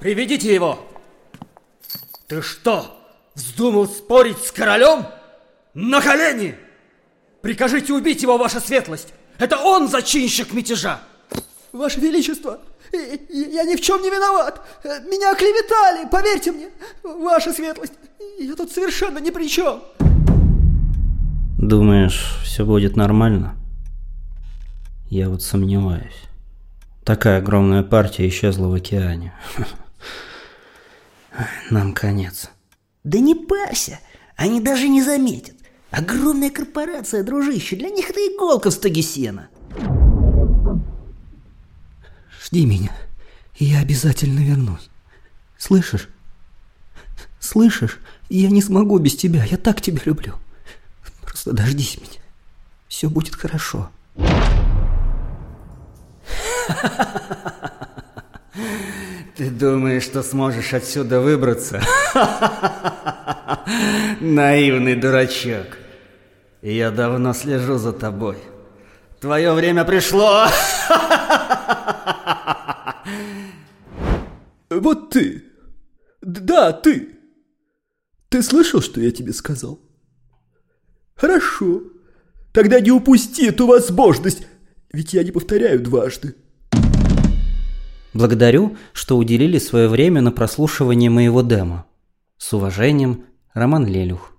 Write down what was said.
Приведите его! Ты что, вздумал спорить с королем? На колени! Прикажите убить его, ваша светлость! Это он зачинщик мятежа! Ваше Величество, я ни в чем не виноват! Меня оклеветали, поверьте мне! Ваша светлость, я тут совершенно ни при чем! Думаешь, все будет нормально? Я вот сомневаюсь. Такая огромная партия исчезла в океане. Нам конец. Да не парься, они даже не заметят. Огромная корпорация, дружище, для них это иголка в стоге сена. Жди меня, и я обязательно вернусь. Слышишь? Слышишь? Я не смогу без тебя, я так тебя люблю. Просто дождись меня. Все будет хорошо. Ты думаешь, что сможешь отсюда выбраться? Наивный дурачок. Я давно слежу за тобой. Твое время пришло. Вот ты. Да, ты. Ты слышал, что я тебе сказал? Хорошо. Тогда не упусти эту возможность, ведь я не повторяю дважды. Благодарю, что уделили свое время на прослушивание моего демо. С уважением, Роман Лелюх.